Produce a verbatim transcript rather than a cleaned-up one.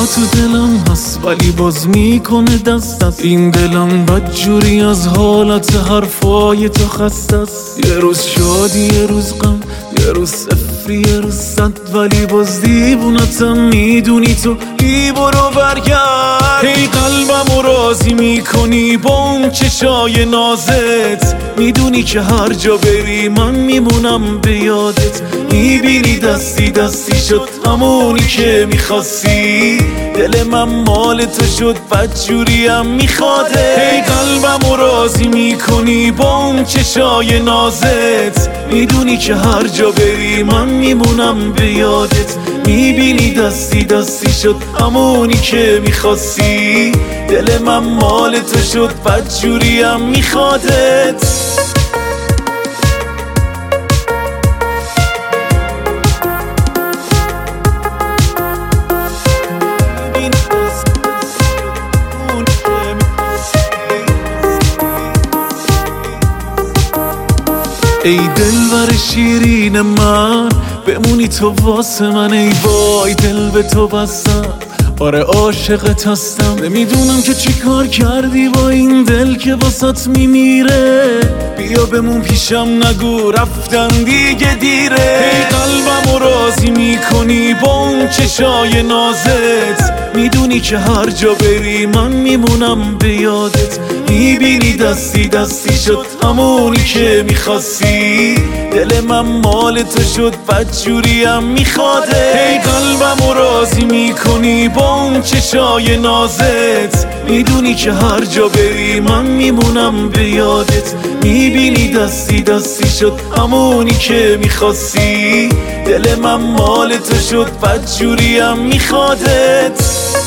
تو دلم هست ولی باز میکنه دست از این دلم بدجوری از حالت حرفای تو خسته است. یه روز شادی یه روز غم، یه روز صفری یه روز صد، ولی باز دیوونتم میدونی تو بی برو برگرد. هی قلبم راضی میکنی با اون چشای نازت، میدونی که هر جا بری من میمونم به یادت. میبینی دستی دستی شد همونی که میخواستی، دل من مال تو شد بدجوریم میخواده. هی قلبم راضی میکنی با اون چشای نازت، میدونی که هر جا بری من میمونم به یادت. میبینی دستی دستی شد همونی که میخواستی، دل من مال تو شد بدجوریم میخوادت. ای دلبر شیرین من، بمونی تو واسه من، ای وای دل به تو بستم، آره عاشقت هستم. نمیدونم که چی کار کردی با این دل که واسط میمیره، بیا بمون پیشم نگو رفتن دیگه دیره. ای قلبم راضی میکنی با اون چشای نازت، میدونی که هر جا بری من میمونم به یادت. میبینی دستی دستی شد همونی که میخواستی، دل من مال تو شد بدجوریم میخواده. ای قلبم راضی میکنی با اون چشای نازت، میدونی که هر جا بری من میمونم به یادت. میبینی دستی دستی شد همونی که میخواستی، دل من مال تو شد بدجوریم میخوادت.